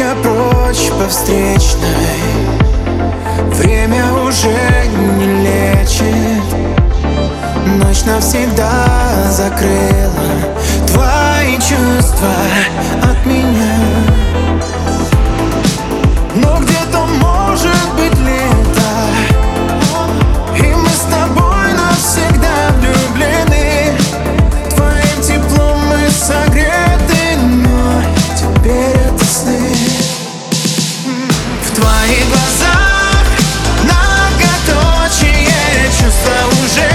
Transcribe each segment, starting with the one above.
я прочь по встречной. Время уже не лечит, ночь навсегда закрыла твои чувства от меня. Но где-то может быть лето, и мы с тобой навсегда влюблены. Твоим теплом мы согреты, но теперь это сны. В твоих глазах многоточие, чувства уже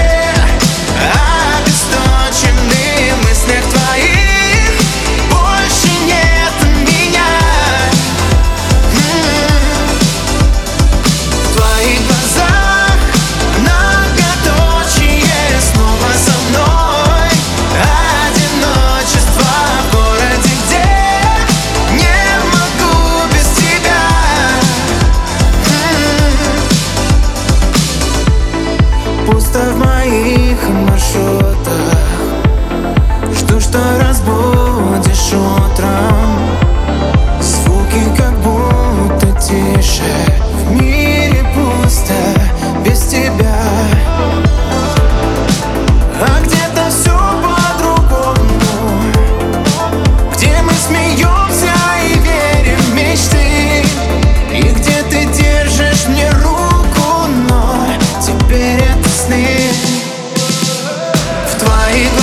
обесточены. В мыслях твоих больше нет меня. В твоих глазах многоточие, снова со мной одиночество в городе, где не могу без тебя. Пусто в моих маршрутах, жду, что разбудишь утром. Звуки как будто тише, в мире пусто без тебя. А где-то все по-другому, где мы смеемся и верим в мечты, и где ты держишь мне руку, но теперь это сны. В твоих